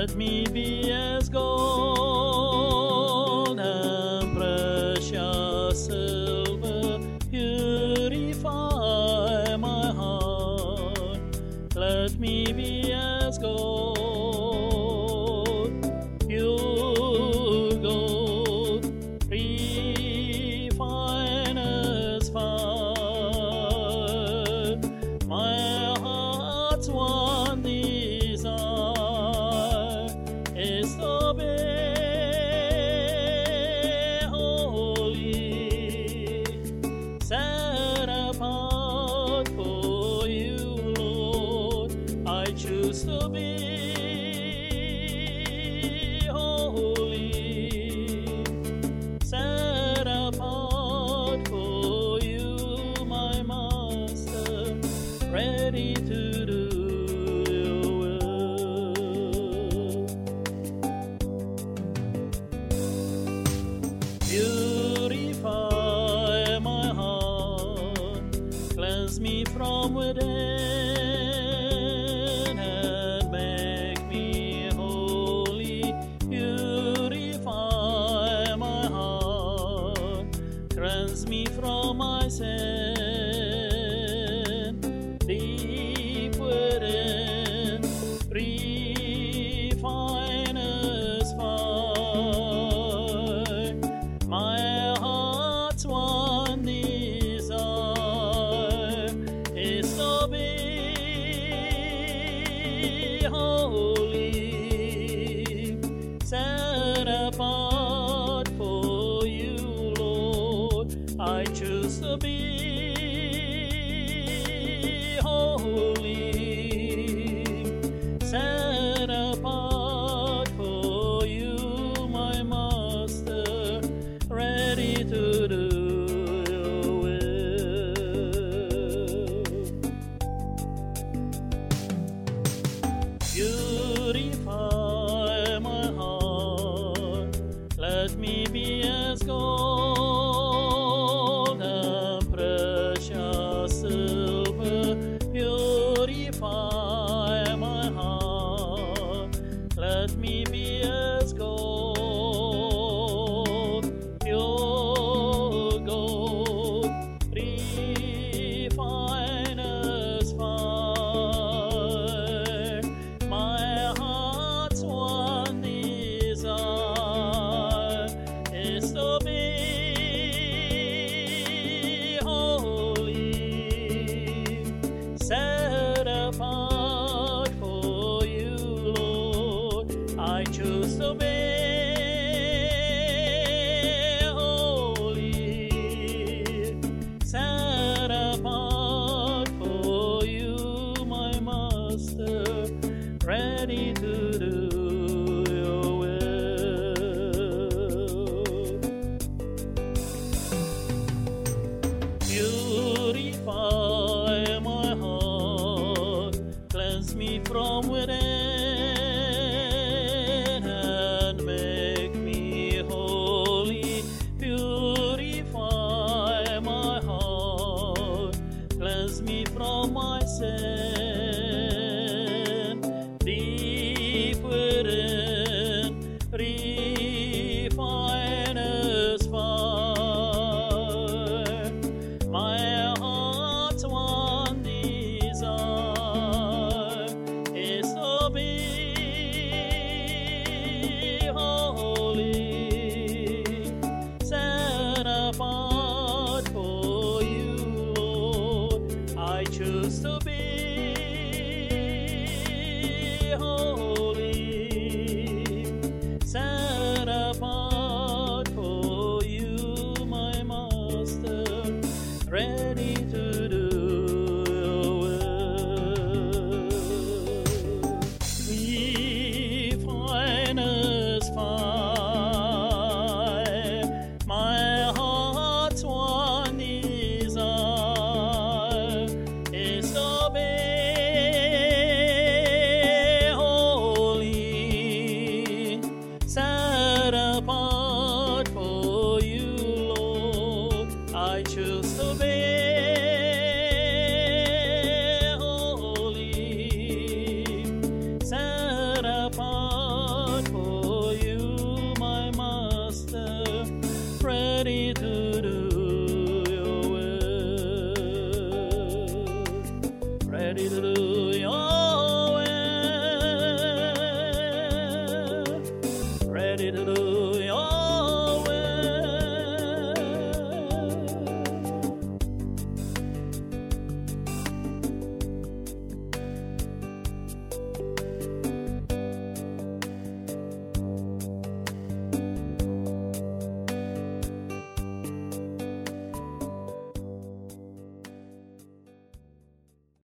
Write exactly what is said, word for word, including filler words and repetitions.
Let me be as gold and precious silver. Purify my heart. Let me be as gold, pure gold, refine as fire. My heart's one desire is to be holy, set apart for you, Lord. I choose to be holy, set apart for you, my Master, ready to do your will. Purify my heart, cleanse me from within, and make me holy. Purify my heart, cleanse me from my sin. Deep within, refine as fire. My heart's one desire is to be holy, set apart for you, Lord. I choose to be holy, set apart for you, my Master, ready to do your will. Purify my heart, let me be as gold and precious silver. Purify my heart, let me be as gold, pure gold, refine as fire. My heart's one desire is to be holy, set apart for you, Lord. I choose to be holy, set apart for you, my Master, ready to do your will. Purify my heart, cleanse me from within, and make me holy. Purify my heart, cleanse me from my sin. Deep within, refine as fire. My heart's one desire is to be to your